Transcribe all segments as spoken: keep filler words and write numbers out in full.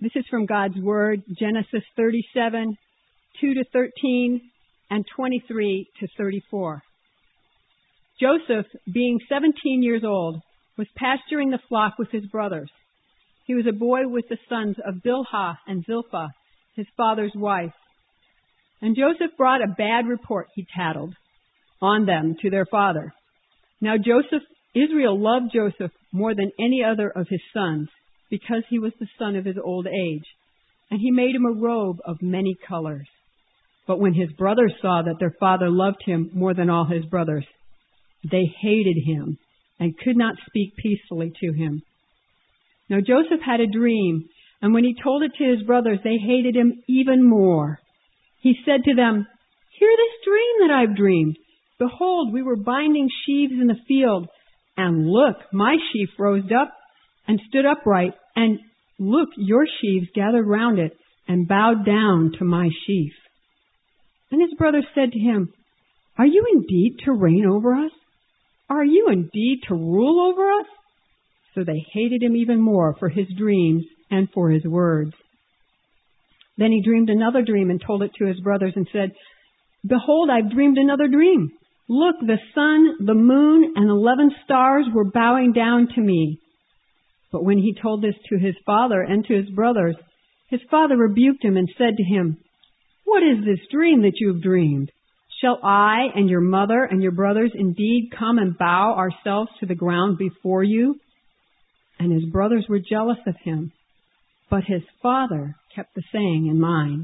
This is from God's Word, Genesis thirty-seven, two to thirteen, and twenty-three to thirty-four. Joseph, being seventeen years old, was pasturing the flock with his brothers. He was a boy with the sons of Bilhah and Zilpah, his father's wife. And Joseph brought a bad report, he tattled, on them to their father. Now Joseph, Israel loved Joseph more than any other of his sons, because he was the son of his old age. And he made him a robe of many colors. But when his brothers saw that their father loved him more than all his brothers, they hated him and could not speak peacefully to him. Now Joseph had a dream, and when he told it to his brothers, they hated him even more. He said to them, "Hear this dream that I've dreamed. Behold, we were binding sheaves in the field, and look, my sheaf rose up and stood upright, and look, your sheaves gathered round it and bowed down to my sheaf." And his brothers said to him, "Are you indeed to reign over us? Are you indeed to rule over us?" So they hated him even more for his dreams and for his words. Then he dreamed another dream and told it to his brothers and said, "Behold, I've dreamed another dream. Look, the sun, the moon, and eleven stars were bowing down to me." But when he told this to his father and to his brothers, his father rebuked him and said to him, "What is this dream that you have dreamed? Shall I and your mother and your brothers indeed come and bow ourselves to the ground before you?" And his brothers were jealous of him, but his father kept the saying in mind.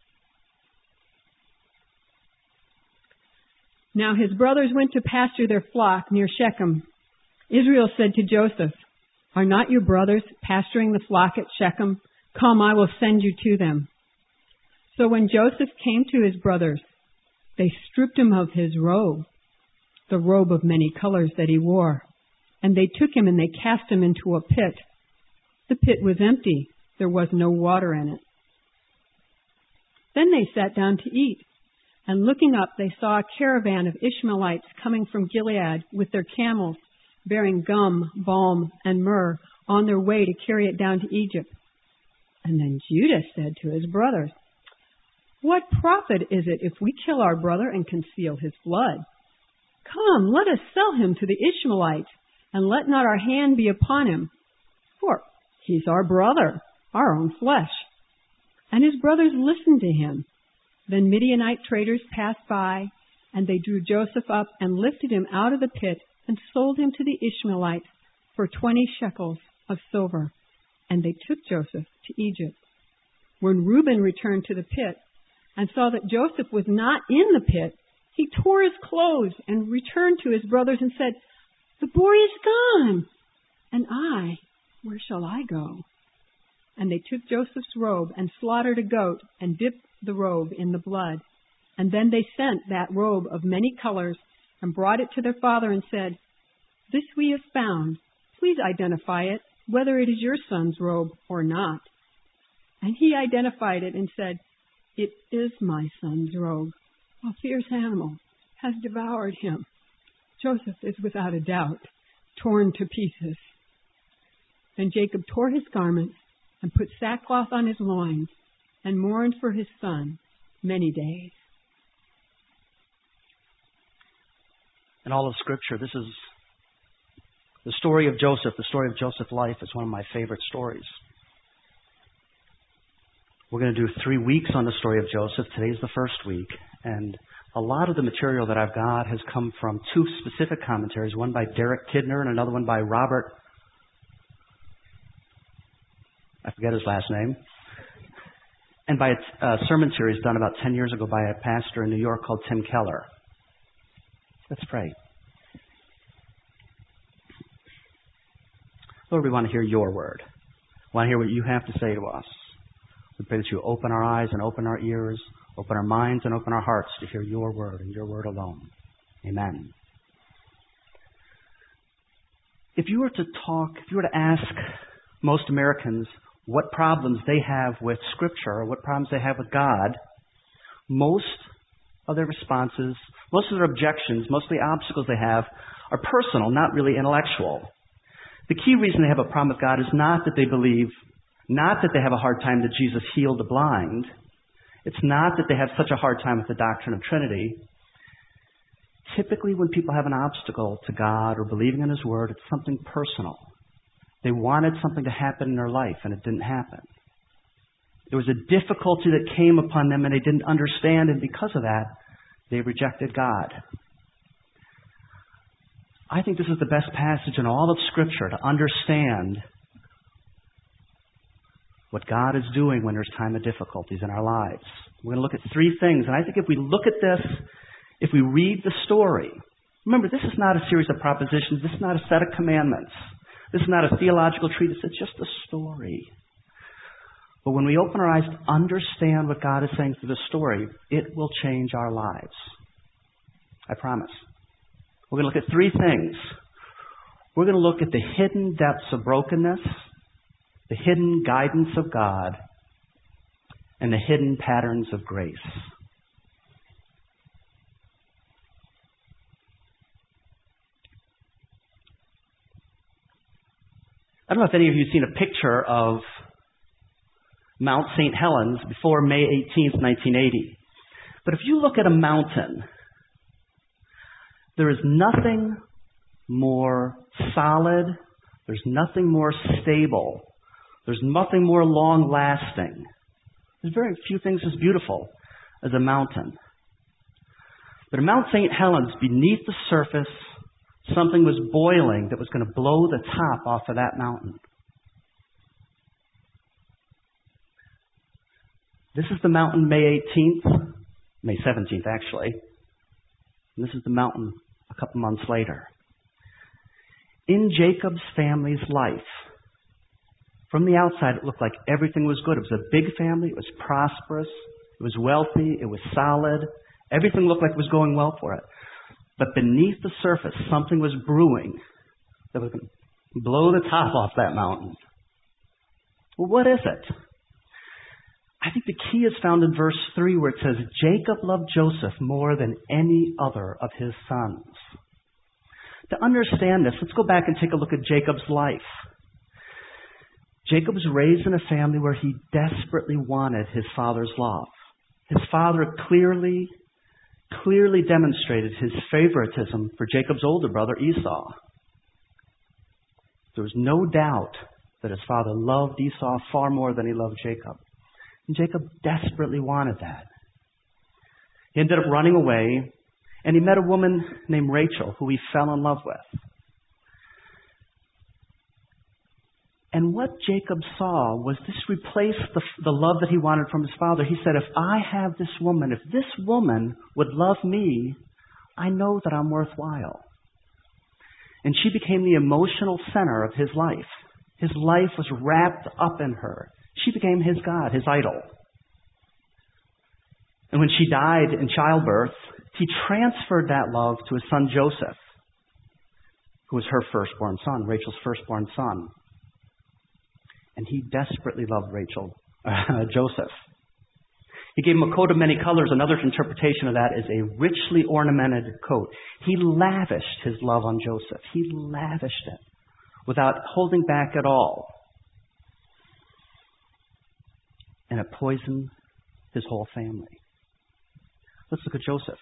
Now his brothers went to pasture their flock near Shechem. Israel said to Joseph, "Are not your brothers pasturing the flock at Shechem? Come, I will send you to them." So when Joseph came to his brothers, they stripped him of his robe, the robe of many colors that he wore, and they took him and they cast him into a pit. The pit was empty. There was no water in it. Then they sat down to eat, and looking up, they saw a caravan of Ishmaelites coming from Gilead with their camels, bearing gum, balm, and myrrh on their way to carry it down to Egypt. And then Judah said to his brothers, "What profit is it if we kill our brother and conceal his blood? Come, let us sell him to the Ishmaelites, and let not our hand be upon him, for he's our brother, our own flesh." And his brothers listened to him. Then Midianite traders passed by, and they drew Joseph up and lifted him out of the pit and sold him to the Ishmaelites for twenty shekels of silver. And they took Joseph to Egypt. When Reuben returned to the pit and saw that Joseph was not in the pit, he tore his clothes and returned to his brothers and said, "The boy is gone, and I, where shall I go?" And they took Joseph's robe and slaughtered a goat and dipped the robe in the blood. And then they sent that robe of many colors and brought it to their father and said, "This we have found. Please identify it, whether it is your son's robe or not." And he identified it and said, "It is my son's robe. A fierce animal has devoured him. Joseph is without a doubt torn to pieces." Then Jacob tore his garments and put sackcloth on his loins and mourned for his son many days. In all of Scripture, this is the story of Joseph. The story of Joseph's life is one of my favorite stories. We're going to do three weeks on the story of Joseph. Today's the first week. And a lot of the material that I've got has come from two specific commentaries, one by Derek Kidner and another one by Robert, I forget his last name, and by a uh, sermon series done about ten years ago by a pastor in New York called Tim Keller. Let's pray. Lord, we want to hear your word. We want to hear what you have to say to us. We pray that you open our eyes and open our ears, open our minds and open our hearts to hear your word and your word alone. Amen. If you were to talk, if you were to ask most Americans what problems they have with Scripture or what problems they have with God, most of their responses, most of their objections, most of the obstacles they have are personal, not really intellectual. The key reason they have a problem with God is not that they believe Not that they have a hard time that Jesus healed the blind. It's not that they have such a hard time with the doctrine of Trinity. Typically, when people have an obstacle to God or believing in His Word, it's something personal. They wanted something to happen in their life, and it didn't happen. There was a difficulty that came upon them, and they didn't understand, and because of that, they rejected God. I think this is the best passage in all of Scripture to understand what God is doing when there's time of difficulties in our lives. We're going to look at three things, and I think if we look at this, if we read the story, remember, this is not a series of propositions. This is not a set of commandments. This is not a theological treatise. It's just a story. But when we open our eyes to understand what God is saying through the story, it will change our lives. I promise. We're going to look at three things. We're going to look at the hidden depths of brokenness, the hidden guidance of God, and the hidden patterns of grace. I don't know if any of you have seen a picture of Mount Saint Helens before May eighteenth, nineteen eighty. But if you look at a mountain, there is nothing more solid, there's nothing more stable, there's nothing more long-lasting. There's very few things as beautiful as a mountain. But at Mount Saint Helens, beneath the surface, something was boiling that was going to blow the top off of that mountain. This is the mountain May eighteenth, May seventeenth actually. And this is the mountain a couple months later. In Jacob's family's life, from the outside it looked like everything was good. It was a big family, it was prosperous, it was wealthy, it was solid. Everything looked like it was going well for it. But beneath the surface, something was brewing that was going to blow the top off that mountain. Well, what is it? I think the key is found in verse three where it says, Jacob loved Joseph more than any other of his sons. To understand this, let's go back and take a look at Jacob's life. Jacob was raised in a family where he desperately wanted his father's love. His father clearly, clearly demonstrated his favoritism for Jacob's older brother Esau. There was no doubt that his father loved Esau far more than he loved Jacob. And Jacob desperately wanted that. He ended up running away, and he met a woman named Rachel, who he fell in love with. And what Jacob saw was this replaced the, the love that he wanted from his father. He said, if I have this woman, if this woman would love me, I know that I'm worthwhile. And she became the emotional center of his life. His life was wrapped up in her. She became his God, his idol. And when she died in childbirth, he transferred that love to his son Joseph, who was her firstborn son, Rachel's firstborn son. And he desperately loved Rachel, uh, Joseph. He gave him a coat of many colors. Another interpretation of that is a richly ornamented coat. He lavished his love on Joseph. He lavished it without holding back at all. And it poisoned his whole family. Let's look at Joseph.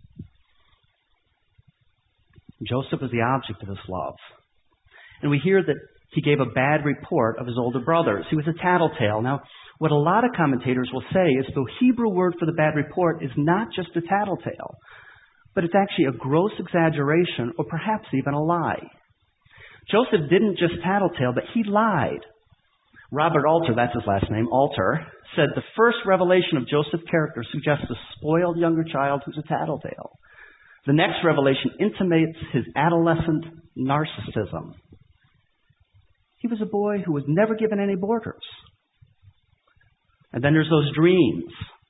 Joseph was the object of this love. And we hear that he gave a bad report of his older brothers. He was a tattletale. Now, what a lot of commentators will say is the Hebrew word for the bad report is not just a tattletale, but it's actually a gross exaggeration or perhaps even a lie. Joseph didn't just tattletale, but he lied. Robert Alter, that's his last name, Alter, said the first revelation of Joseph's character suggests a spoiled younger child who's a tattletale. The next revelation intimates his adolescent narcissism. He was a boy who was never given any borders. And then there's those dreams.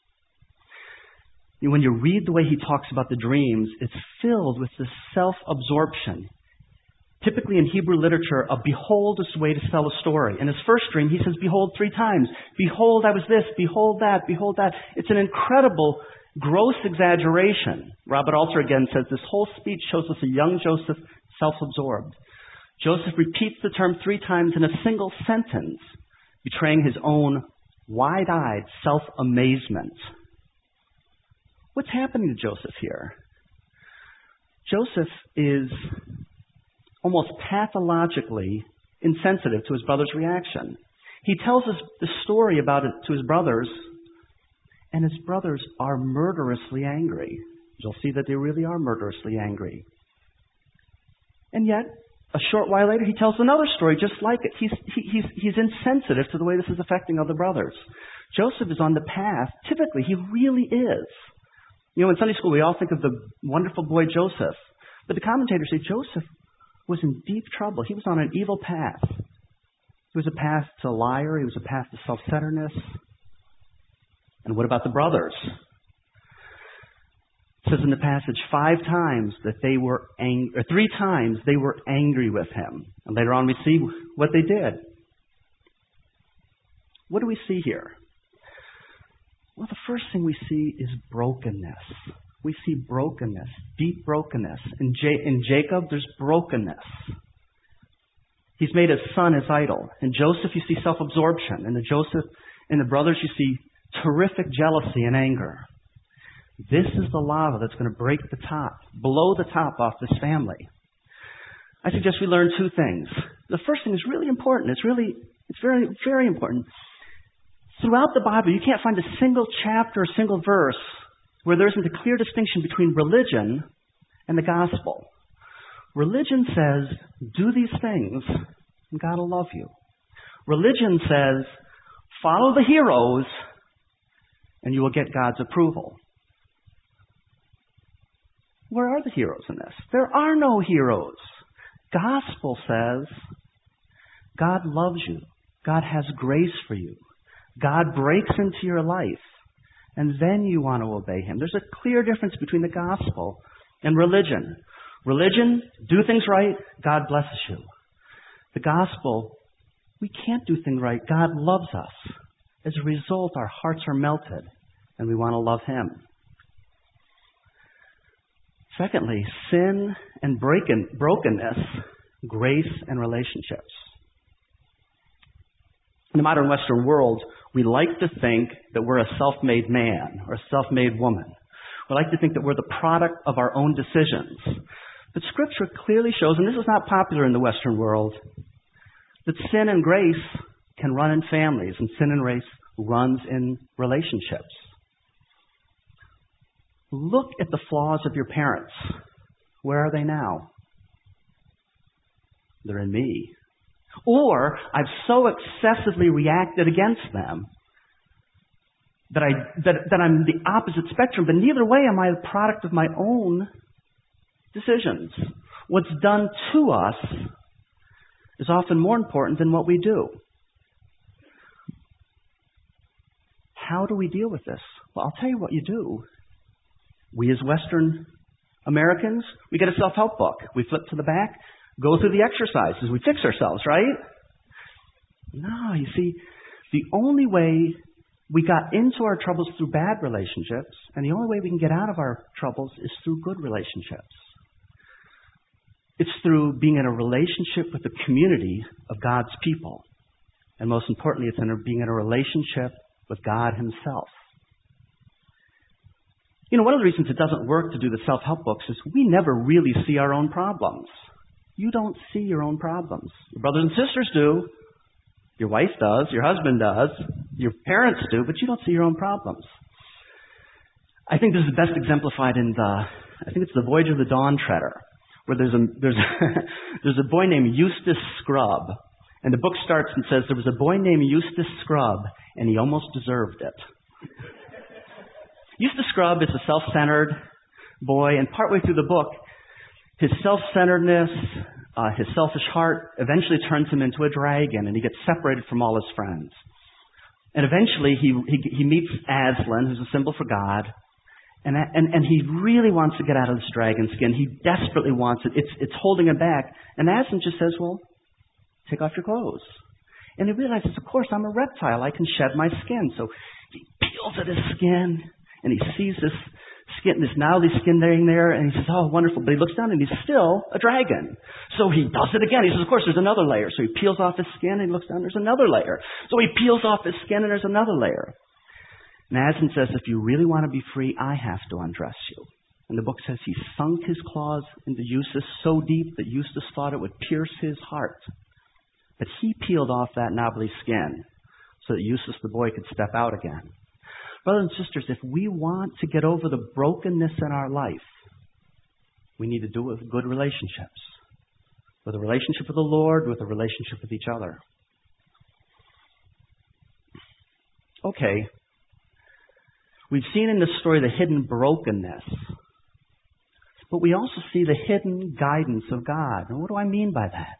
When you read the way he talks about the dreams, it's filled with this self-absorption. Typically in Hebrew literature, a behold is the way to tell a story. In his first dream, he says, behold three times. Behold, I was this. Behold that. Behold that. It's an incredible, gross exaggeration. Robert Alter again says, this whole speech shows us a young Joseph self-absorbed. Joseph repeats the term three times in a single sentence. betraying his own wide-eyed self-amazement. What's happening to Joseph here? Joseph is almost pathologically insensitive to his brother's reaction. He tells us the story about it to his brothers, and his brothers are murderously angry. You'll see that they really are murderously angry. And yet, a short while later, he tells another story just like it. He's, he, he's, he's insensitive to the way this is affecting other brothers. Joseph is on the path. Typically, he really is. You know, in Sunday school, we all think of the wonderful boy Joseph. But the commentators say Joseph was in deep trouble. He was on an evil path. He was a path to liar. He was a path to self-centeredness. And what about the brothers? It says in the passage five times that they were angry, or three times they were angry with him. And later on we see what they did. What do we see here? Well, the first thing we see is brokenness. We see brokenness, deep brokenness. In, J- in Jacob, there's brokenness. He's made his son his idol. In Joseph, you see self-absorption. In the Joseph, in the brothers, you see terrific jealousy and anger. This is the lava that's going to break the top, blow the top off this family. I suggest we learn two things. The first thing is really important. It's really, it's very, very important. Throughout the Bible, you can't find a single chapter, a single verse where there isn't a clear distinction between religion and the gospel. Religion says, do these things, and God will love you. Religion says, follow the heroes, and you will get God's approval. Where are the heroes in this? There are no heroes. Gospel says, God loves you. God has grace for you. God breaks into your life, and then you want to obey Him. There's a clear difference between the gospel and religion. Religion, do things right, God blesses you. The gospel, we can't do things right. God loves us. As a result, our hearts are melted, and we want to love Him. Secondly, sin and breaking, brokenness, grace and relationships. In the modern Western world, we like to think that we're a self-made man or a self-made woman. We like to think that we're the product of our own decisions. But Scripture clearly shows, and this is not popular in the Western world, that sin and grace can run in families, and sin and grace runs in relationships. Look at the flaws of your parents. Where are they now? They're in me. Or I've so excessively reacted against them that, I, that, that I'm the opposite spectrum, but neither way am I a product of my own decisions. What's done to us is often more important than what we do. How do we deal with this? Well, I'll tell you what you do. We as Western Americans, we get a self-help book. We flip to the back, go through the exercises. We fix ourselves, right? No, you see, the only way we got into our troubles through bad relationships, and the only way we can get out of our troubles is through good relationships. It's through being in a relationship with the community of God's people. And most importantly, it's in a, being in a relationship with God Himself. You know, one of the reasons it doesn't work to do the self-help books is we never really see our own problems. You don't see your own problems. Your brothers and sisters do. Your wife does. Your husband does. Your parents do, but you don't see your own problems. I think this is best exemplified in the, I think it's the Voyage of the Dawn Treader, where there's a, there's a, there's a boy named Eustace Scrubb. And the book starts and says, there was a boy named Eustace Scrubb, and he almost deserved it. Eustace Scrubb is a self-centered boy, and partway through the book, his self-centeredness, uh, his selfish heart eventually turns him into a dragon, and he gets separated from all his friends. And eventually he he, he meets Aslan, who's a symbol for God, and, and and he really wants to get out of this dragon skin. He desperately wants it. It's it's holding him back. And Aslan just says, well, take off your clothes. And he realizes, of course, I'm a reptile. I can shed my skin. So he peels at his skin, and he sees this skin, this gnarly skin laying there, and he says, oh, wonderful. But he looks down and he's still a dragon. So he does it again. He says, of course, there's another layer. So he peels off his skin and he looks down, there's another layer. So he peels off his skin and there's another layer. And Aslan says, if you really want to be free, I have to undress you. And the book says he sunk his claws into Eustace so deep that Eustace thought it would pierce his heart. But he peeled off that knobbly skin so that Eustace the boy could step out again. Brothers and sisters, if we want to get over the brokenness in our life, we need to do it with good relationships. With a relationship with the Lord, with a relationship with each other. Okay. We've seen in this story the hidden brokenness. But we also see the hidden guidance of God. And what do I mean by that?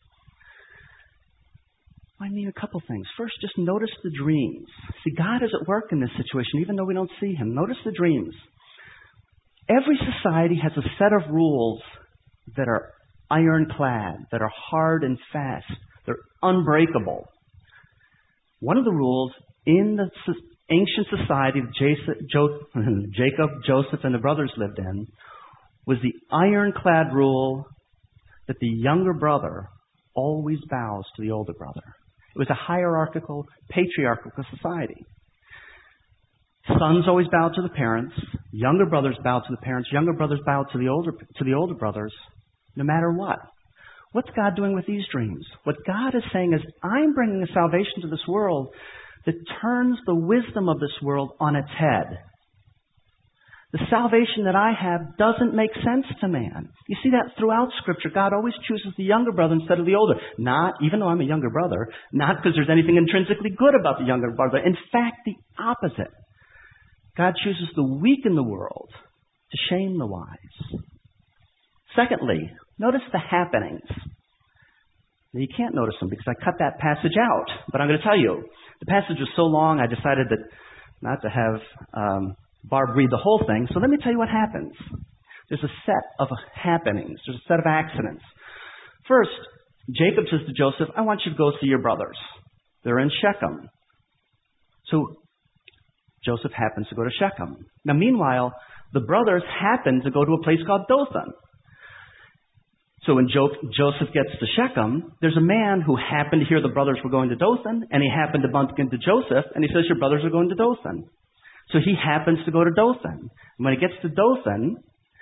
I mean a couple things. First, just notice the dreams. See, God is at work in this situation, even though we don't see Him. Notice the dreams. Every society has a set of rules that are ironclad, that are hard and fast. They're unbreakable. One of the rules in the ancient society that Jacob, Joseph, and the brothers lived in was the ironclad rule that the younger brother always bows to the older brother. It was a hierarchical, patriarchal society. Sons always bowed to the parents. Younger brothers bowed to the parents. Younger brothers bowed to the older to the older brothers, no matter what. What's God doing with these dreams? What God is saying is, I'm bringing a salvation to this world that turns the wisdom of this world on its head. The salvation that I have doesn't make sense to man. You see that throughout Scripture. God always chooses the younger brother instead of the older. Not, even though I'm a younger brother, not because there's anything intrinsically good about the younger brother. In fact, the opposite. God chooses the weak in the world to shame the wise. Secondly, notice the happenings. Now, you can't notice them because I cut that passage out. But I'm going to tell you, the passage was so long, I decided that not to have um, Barb read the whole thing. So let me tell you what happens. There's a set of happenings. There's a set of accidents. First, Jacob says to Joseph, I want you to go see your brothers. They're in Shechem. So Joseph happens to go to Shechem. Now, meanwhile, the brothers happen to go to a place called Dothan. So when jo- Joseph gets to Shechem, there's a man who happened to hear the brothers were going to Dothan, and he happened to bump into Joseph, and he says, your brothers are going to Dothan. So he happens to go to Dothan. And when he gets to Dothan,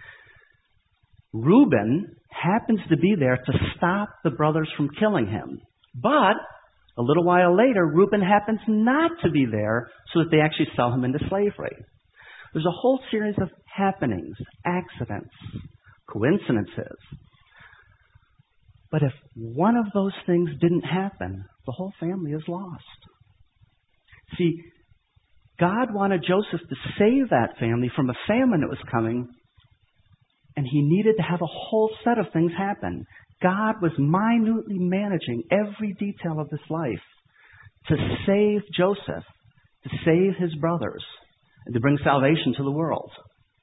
Reuben happens to be there to stop the brothers from killing him. But a little while later, Reuben happens not to be there so that they actually sell him into slavery. There's a whole series of happenings, accidents, coincidences. But if one of those things didn't happen, the whole family is lost. See, God wanted Joseph to save that family from a famine that was coming, and he needed to have a whole set of things happen. God was minutely managing every detail of this life to save Joseph, to save his brothers, and to bring salvation to the world.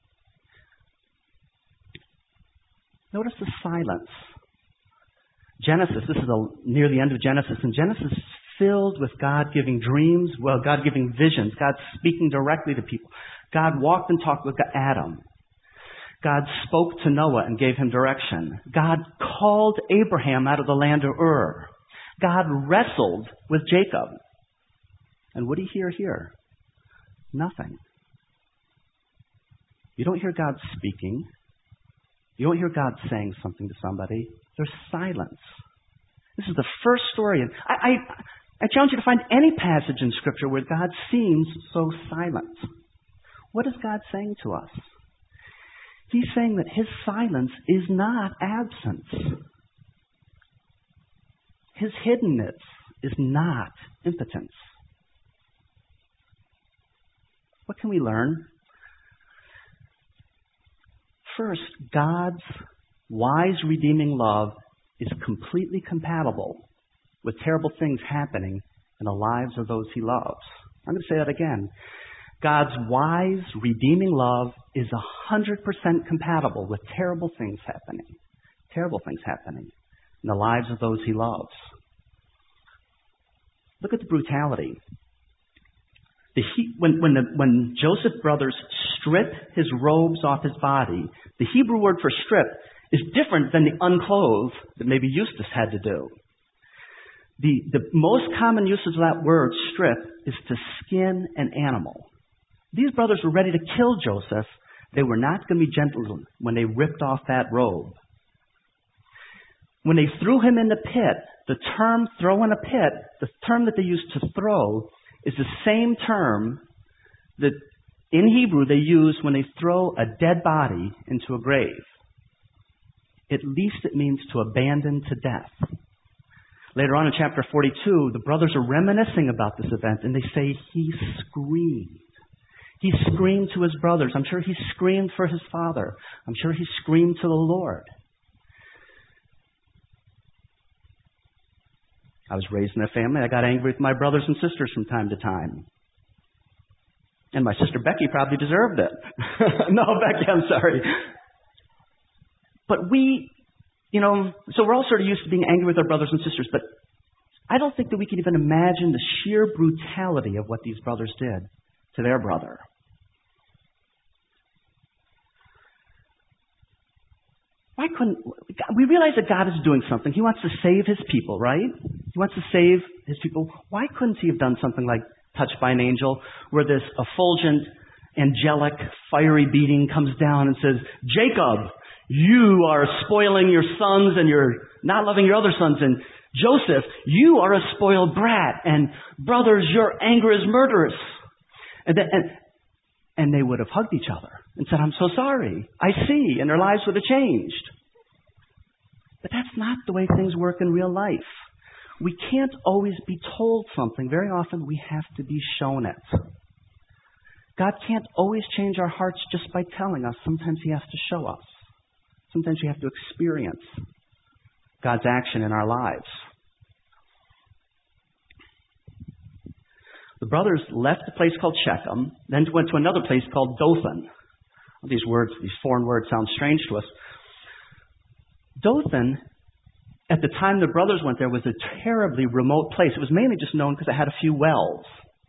Notice the silence. Genesis, this is a, near the end of Genesis, and Genesis is filled with God giving dreams, well, God giving visions, God speaking directly to people. God walked and talked with Adam. God spoke to Noah and gave him direction. God called Abraham out of the land of Ur. God wrestled with Jacob. And what do you hear here? Nothing. You don't hear God speaking. You don't hear God saying something to somebody. There's silence. This is the first story. And I, I, I challenge you to find any passage in Scripture where God seems so silent. What is God saying to us? He's saying that His silence is not absence. His hiddenness is not impotence. What can we learn? First, God's wise, redeeming love is completely compatible with terrible things happening in the lives of those He loves. I'm going to say that again. God's wise, redeeming love is one hundred percent compatible with terrible things happening. Terrible things happening in the lives of those He loves. Look at the brutality. The he, when, when, the, when Joseph's brothers strip his robes off his body. The Hebrew word for strip is different than the unclothe that maybe Eustace had to do. The, the most common usage of that word, strip, is to skin an animal. These brothers were ready to kill Joseph. They were not going to be gentle when they ripped off that robe. When they threw him in the pit, the term throw in a pit, the term that they used to throw, is the same term that in Hebrew they use when they throw a dead body into a grave. At least it means to abandon to death. Later on in chapter forty-two, the brothers are reminiscing about this event, and they say he screamed. He screamed to his brothers. I'm sure he screamed for his father. I'm sure he screamed to the Lord. I was raised in a family. I got angry with my brothers and sisters from time to time. And my sister Becky probably deserved it. No, Becky, I'm sorry. But we, you know, so we're all sort of used to being angry with our brothers and sisters, but I don't think that we can even imagine the sheer brutality of what these brothers did to their brother. Why couldn't, we realize that God is doing something. He wants to save his people, right? He wants to save his people. Why couldn't he have done something like touched by an angel, where this effulgent, angelic, fiery beating comes down and says, Jacob, you are spoiling your sons and you're not loving your other sons. And Joseph, you are a spoiled brat. And brothers, your anger is murderous. And, then, and, and they would have hugged each other and said, I'm so sorry. I see. And their lives would have changed. But that's not the way things work in real life. We can't always be told something. Very often we have to be shown it. God can't always change our hearts just by telling us. Sometimes he has to show us. Sometimes we have to experience God's action in our lives. The brothers left a place called Shechem, then went to another place called Dothan. These words, these foreign words sound strange to us. Dothan, at the time the brothers went there, was a terribly remote place. It was mainly just known because it had a few wells.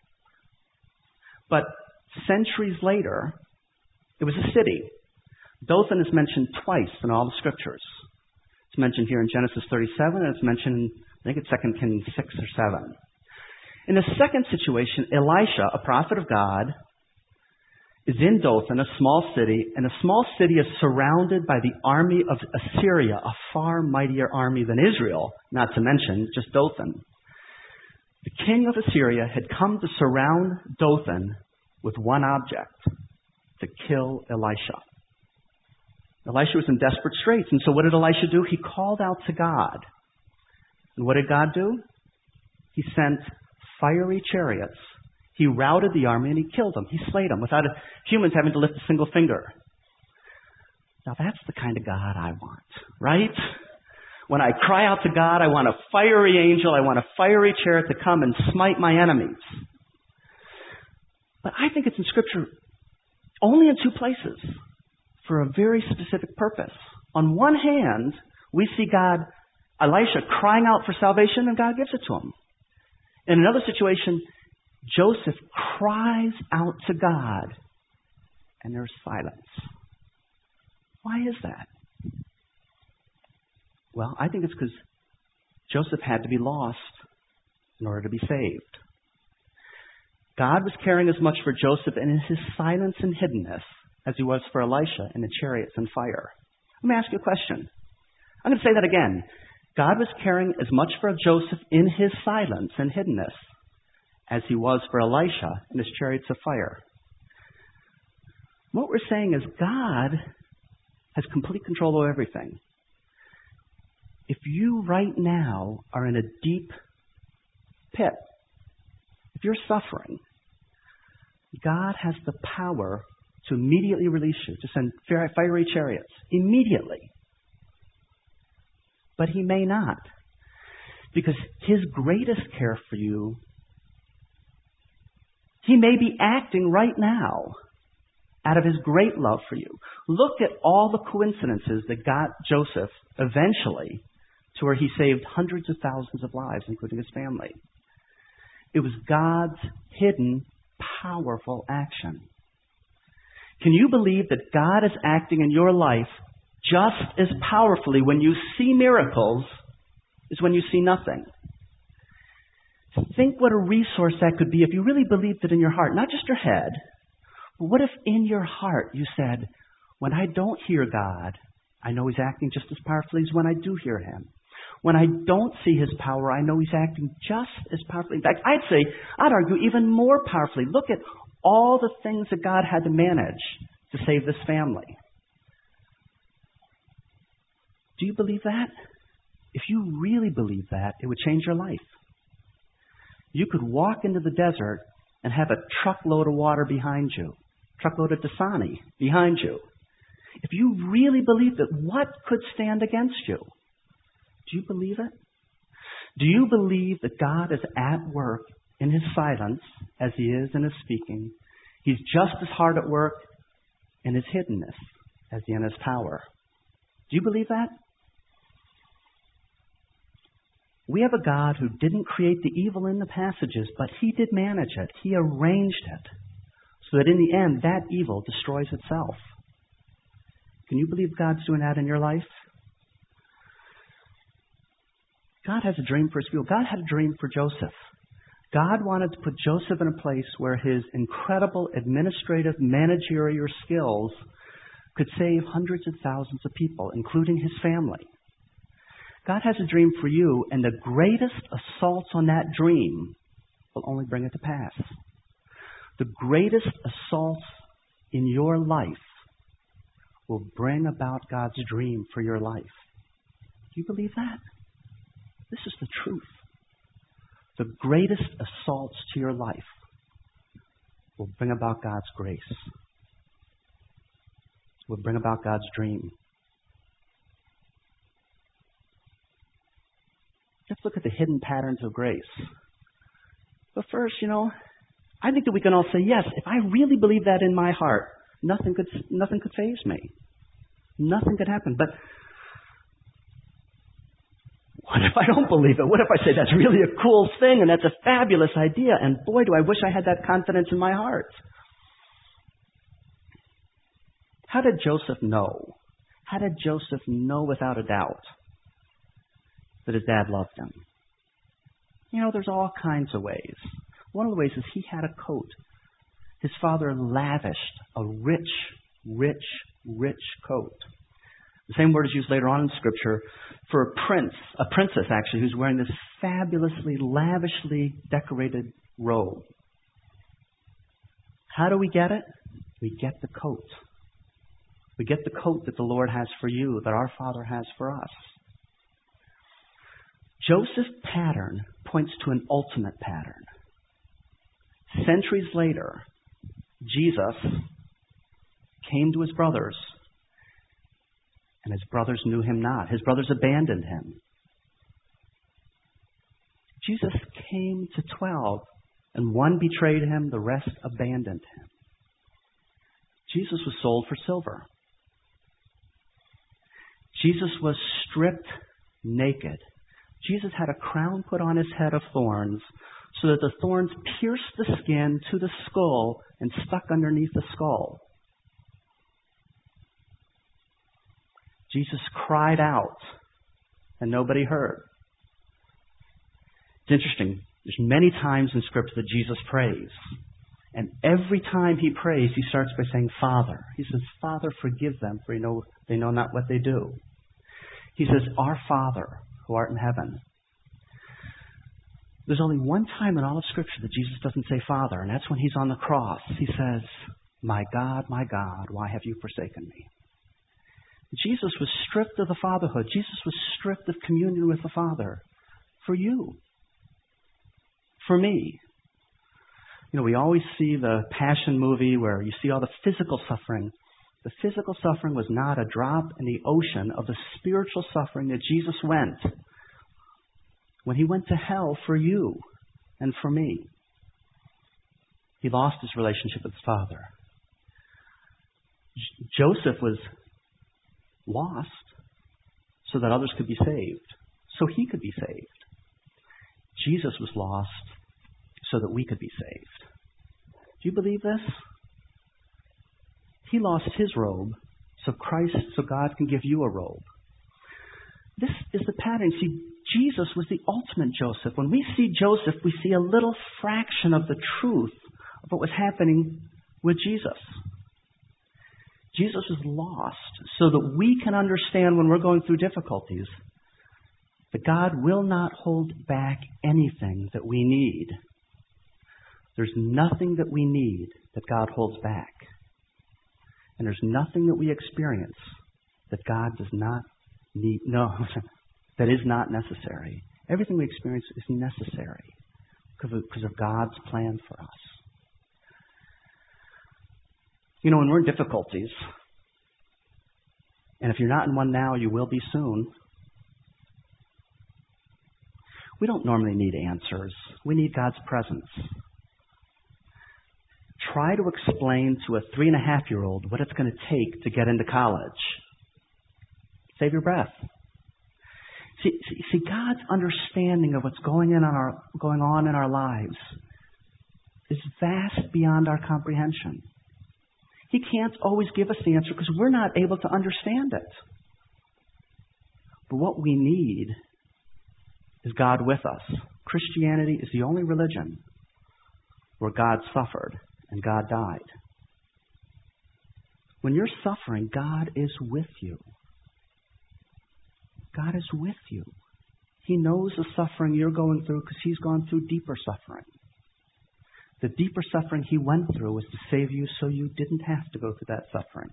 But centuries later, it was a city. Dothan is mentioned twice in all the scriptures. It's mentioned here in Genesis thirty-seven, and it's mentioned, I think it's Second Kings six or seven. In the second situation, Elisha, a prophet of God, is in Dothan, a small city, and a small city is surrounded by the army of Assyria, a far mightier army than Israel, not to mention just Dothan. The king of Assyria had come to surround Dothan with one object, to kill Elisha. Elisha was in desperate straits, and so what did Elisha do? He called out to God. And what did God do? He sent fiery chariots. He routed the army and he killed them. He slayed them without humans having to lift a single finger. Now that's the kind of God I want, right? When I cry out to God, I want a fiery angel. I want a fiery chariot to come and smite my enemies. But I think it's in Scripture only in two places for a very specific purpose. On one hand, we see God, Elisha, crying out for salvation, and God gives it to him. In another situation, Joseph cries out to God, and there's silence. Why is that? Well, I think it's because Joseph had to be lost in order to be saved. God was caring as much for Joseph in his silence and hiddenness as he was for Elisha in the chariots and fire. Let me ask you a question. I'm going to say that again. God was caring as much for Joseph in his silence and hiddenness as he was for Elisha in his chariots of fire. What we're saying is God has complete control over everything. If you right now are in a deep pit, if you're suffering, God has the power to immediately release you, to send fiery chariots, immediately. But he may not, because his greatest care for you, he may be acting right now out of his great love for you. Look at all the coincidences that got Joseph eventually to where he saved hundreds of thousands of lives, including his family. It was God's hidden, powerful action. Can you believe that God is acting in your life just as powerfully when you see miracles as when you see nothing? Think what a resource that could be if you really believed it in your heart, not just your head. But what if in your heart you said, when I don't hear God, I know He's acting just as powerfully as when I do hear Him. When I don't see His power, I know He's acting just as powerfully. In fact, I'd say, I'd argue even more powerfully. Look at all the things that God had to manage to save this family. Do you believe that? If you really believe that, it would change your life. You could walk into the desert and have a truckload of water behind you, truckload of Dasani behind you. If you really believe it, what could stand against you? Do you believe it? Do you believe that God is at work in His silence as He is in His speaking? He's just as hard at work in His hiddenness as He in His power. Do you believe that? We have a God who didn't create the evil in the passages, but He did manage it. He arranged it so that in the end, that evil destroys itself. Can you believe God's doing that in your life? God has a dream for His people. God had a dream for Joseph. God wanted to put Joseph in a place where his incredible administrative, managerial skills could save hundreds of thousands of people, including his family. God has a dream for you, and the greatest assaults on that dream will only bring it to pass. The greatest assaults in your life will bring about God's dream for your life. Do you believe that? This is the truth. The greatest assaults to your life will bring about God's grace, will bring about God's dream. Let's look at the hidden patterns of grace. But first, you know, I think that we can all say, yes, if I really believe that in my heart, nothing could nothing could faze me. Nothing could happen. But what if I don't believe it? What if I say that's really a cool thing and that's a fabulous idea, and boy, do I wish I had that confidence in my heart? How did Joseph know? How did Joseph know without a doubt that his dad loved him? You know, there's all kinds of ways. One of the ways is he had a coat. His father lavished a rich, rich, rich coat. The same word is used later on in Scripture for a prince, a princess actually, who's wearing this fabulously, lavishly decorated robe. How do we get it? We get the coat. We get the coat that the Lord has for you, that our Father has for us. Joseph's pattern points to an ultimate pattern. Centuries later, Jesus came to his brothers, and his brothers knew him not. His brothers abandoned him. Jesus came to twelve, and one betrayed him, the rest abandoned him. Jesus was sold for silver. Jesus was stripped naked. Jesus had a crown put on his head of thorns so that the thorns pierced the skin to the skull and stuck underneath the skull. Jesus cried out and nobody heard. It's interesting. There's many times in Scripture that Jesus prays. And every time he prays, he starts by saying, Father. He says, Father, forgive them, for you know, they know not what they do. He says, Our Father, who art in heaven. There's only one time in all of Scripture that Jesus doesn't say Father, and that's when he's on the cross. He says, My God, my God, why have you forsaken me? Jesus was stripped of the fatherhood. Jesus was stripped of communion with the Father for you, for me. You know, we always see the Passion movie where you see all the physical suffering. The physical suffering was not a drop in the ocean of the spiritual suffering that Jesus went when he went to hell for you and for me. He lost his relationship with his Father. J- Joseph was lost so that others could be saved, so he could be saved. Jesus was lost so that we could be saved. Do you believe this? He lost his robe so Christ, so God can give you a robe. This is the pattern. See, Jesus was the ultimate Joseph. When we see Joseph, we see a little fraction of the truth of what was happening with Jesus. Jesus was lost so that we can understand when we're going through difficulties that God will not hold back anything that we need. There's nothing that we need that God holds back. And there's nothing that we experience that God does not need, no, that is not necessary. Everything we experience is necessary because of, because of God's plan for us. You know, when we're in difficulties, and if you're not in one now, you will be soon, we don't normally need answers. We need God's presence. Try to explain to a three and a half year old what it's going to take to get into college. Save your breath. See, see, see, God's understanding of what's going in on our going on in our lives is vast beyond our comprehension. He can't always give us the answer because we're not able to understand it. But what we need is God with us. Christianity is the only religion where God suffered and God died. When you're suffering, God is with you. God is with you. He knows the suffering you're going through because He's gone through deeper suffering. The deeper suffering He went through was to save you so you didn't have to go through that suffering.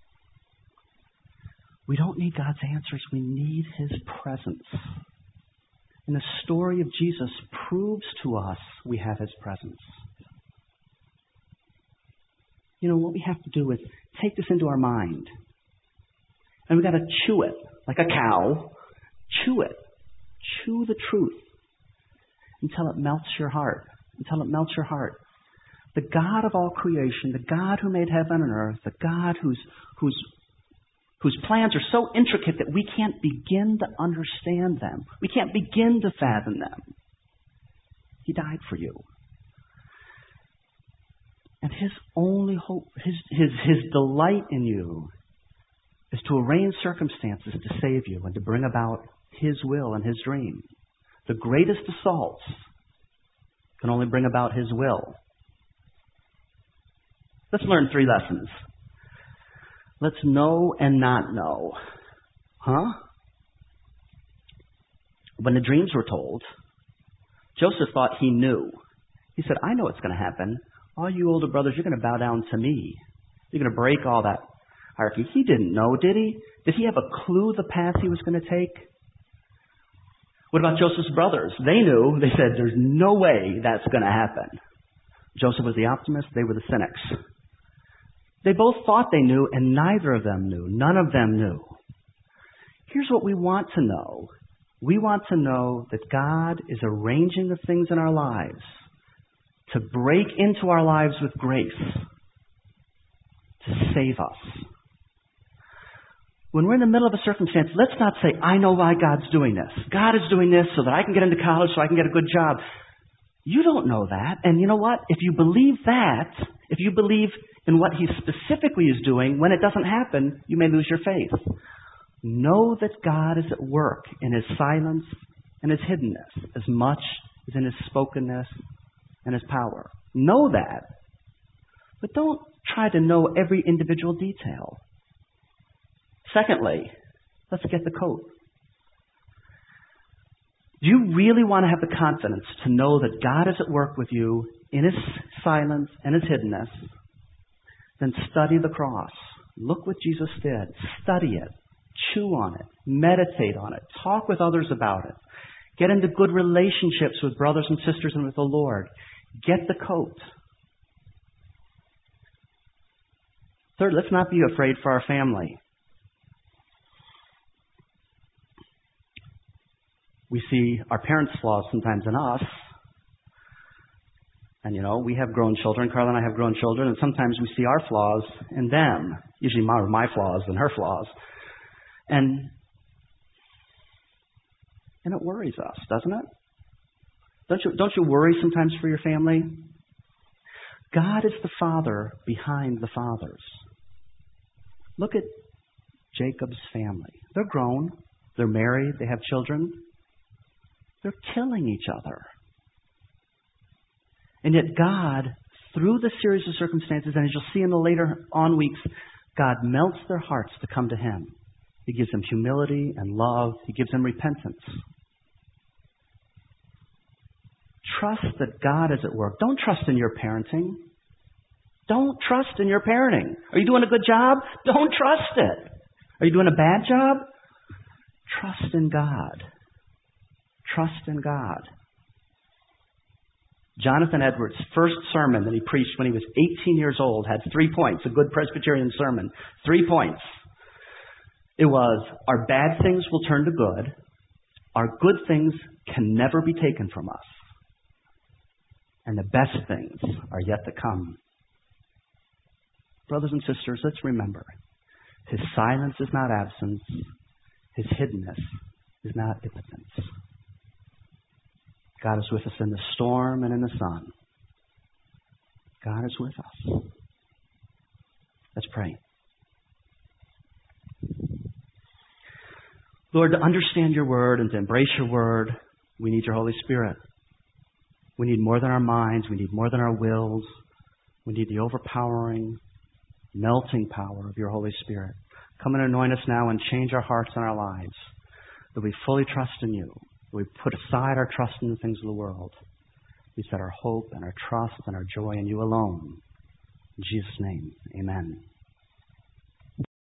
We don't need God's answers. We need His presence. And the story of Jesus proves to us we have His presence. You know, what we have to do is take this into our mind. And we've got to chew it like a cow. Chew it. Chew the truth until it melts your heart. Until it melts your heart. The God of all creation, the God who made heaven and earth, the God whose, whose, whose plans are so intricate that we can't begin to understand them. We can't begin to fathom them. He died for you. And His only hope, His, His, His delight in you is to arrange circumstances to save you and to bring about His will and His dream. The greatest assaults can only bring about His will. Let's learn three lessons. Let's know and not know. Huh? When the dreams were told, Joseph thought he knew. He said, I know what's going to happen. All you older brothers, you're going to bow down to me. You're going to break all that hierarchy. He didn't know, did he? Did he have a clue the path he was going to take? What about Joseph's brothers? They knew. They said, there's no way that's going to happen. Joseph was the optimist. They were the cynics. They both thought they knew, and neither of them knew. None of them knew. Here's what we want to know. We want to know that God is arranging the things in our lives to break into our lives with grace, to save us. When we're in the middle of a circumstance, let's not say, I know why God's doing this. God is doing this so that I can get into college, so I can get a good job. You don't know that. And you know what? If you believe that, if you believe in what He specifically is doing, when it doesn't happen, you may lose your faith. Know that God is at work in His silence and His hiddenness as much as in His spokenness and His power. Know that. But don't try to know every individual detail. Secondly, let's get the coat. Do you really want to have the confidence to know that God is at work with you in His silence and His hiddenness? Then study the cross. Look what Jesus did. Study it. Chew on it. Meditate on it. Talk with others about it. Get into good relationships with brothers and sisters and with the Lord. Get the coat. Third, let's not be afraid for our family. We see our parents' flaws sometimes in us. And, you know, we have grown children. Carla and I have grown children. And sometimes we see our flaws in them. Usually more my flaws than her flaws. And, and it worries us, doesn't it? Don't you, don't you worry sometimes for your family? God is the Father behind the fathers. Look at Jacob's family. They're grown. They're married. They have children. They're killing each other. And yet God, through the series of circumstances, and as you'll see in the later on weeks, God melts their hearts to come to Him. He gives them humility and love. He gives them repentance. Trust that God is at work. Don't trust in your parenting. Don't trust in your parenting. Are you doing a good job? Don't trust it. Are you doing a bad job? Trust in God. Trust in God. Jonathan Edwards' first sermon that he preached when he was eighteen years old had three points, a good Presbyterian sermon. Three points. It was, our bad things will turn to good. Our good things can never be taken from us. And the best things are yet to come. Brothers and sisters, let's remember, His silence is not absence. His hiddenness is not impotence. God is with us in the storm and in the sun. God is with us. Let's pray. Lord, to understand your word and to embrace your word, we need your Holy Spirit. We need more than our minds. We need more than our wills. We need the overpowering, melting power of your Holy Spirit. Come and anoint us now and change our hearts and our lives, that we fully trust in you. We put aside our trust in the things of the world. We set our hope and our trust and our joy in you alone. In Jesus' name, amen.